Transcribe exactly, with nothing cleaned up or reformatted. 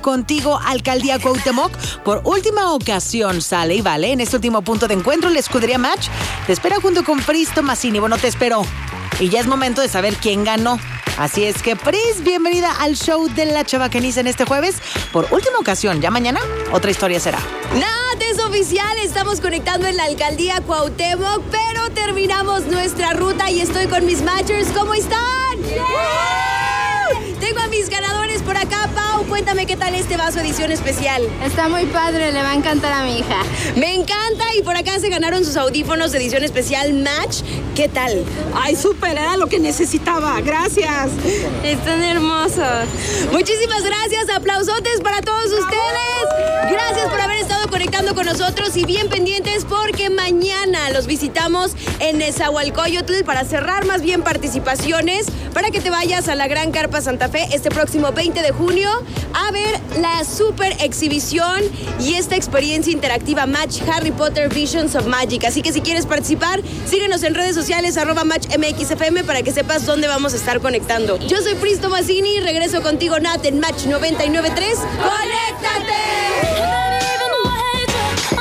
contigo, Alcaldía Cuauhtémoc. Por última ocasión, sale y vale. En este último punto de encuentro, la escudería Match te espera junto con Fristo Massini. Bueno, te espero. Y ya es momento de saber quién ganó. Así es que, Pris, bienvenida al show de la Chavacaniza en este jueves. Por última ocasión, ya mañana otra historia será. Nada, es oficial, estamos conectando en la Alcaldía Cuauhtémoc, pero terminamos nuestra ruta y estoy con mis matchers. ¿Cómo están? ¡Yeah! Tengo a mis ganadores por acá. Pau, cuéntame qué tal este vaso edición especial. Está muy padre, le va a encantar a mi hija. Me encanta, y por acá se ganaron sus audífonos de edición especial Match. ¿Qué tal? Ay, súper, era lo que necesitaba. Gracias. Están hermosos. Muchísimas gracias, aplausotes para todos ustedes. Gracias por haber estado conectando con nosotros y bien pendientes porque mañana los visitamos en Nezahualcóyotl para cerrar más bien participaciones, para que te vayas a la Gran Carpa Santa Fe este próximo veinte de junio a ver la super exhibición y esta experiencia interactiva Match Harry Potter Visions of Magic. Así que si quieres participar, síguenos en redes sociales arroba Match M X F M para que sepas dónde vamos a estar conectando. Yo soy Fristo Massini, regreso contigo Nat en Match noventa y nueve punto tres. ¡Conéctate!